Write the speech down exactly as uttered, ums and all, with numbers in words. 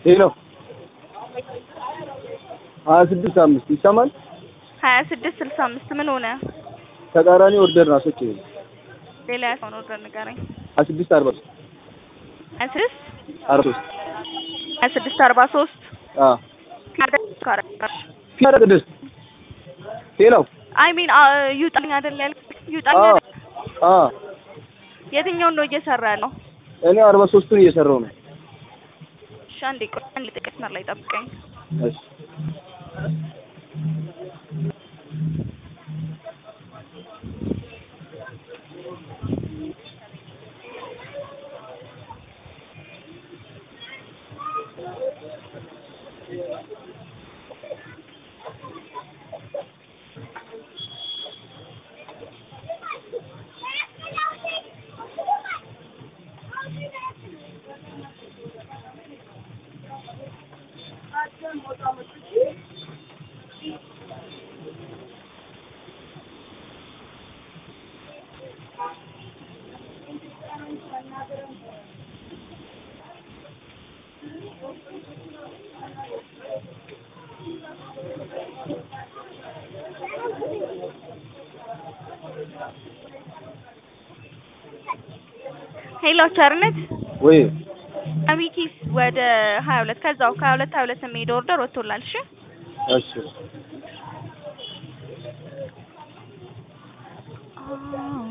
ሄሎ ሀያ ስድስት አምስት ይሰማል? ሀያ ስድስት ስልሳ አምስት ምን ሆነ? ተቃራኒ ኦርደር ነው አስወጪ። ሌላ ያልሆነ ኦርደር ንገረኝ። ሀያ ስድስት አርባ ሶስት ሀያ ስድስት አርባ ሶስት ሀያ ስድስት አርባ ሶስት አዎ ፊያረ ቅድስት ሄሎ አይ ሚን ይውጣልኝ አይደል ያልኩት? ይውጣልኝ አዎ አይደል? አዎ የትኛውን ነው እየሰራ ያለው? እኔ አርባ ሶስቱን እየሰራሁ ነው። እሺ አንዴ ቆይ፣ አንዴ ጥቂት መስመር ላይ ጠብቀኝ። እሺ ሄሎ ቸርነት ወይ አሚኪስ ወደ ሀያ ሁለት ከዛው ከሀያ ሁለት ሀያ ሁለት የሚሄድ ኦርደር ወጥቶላል። እሺ እሺ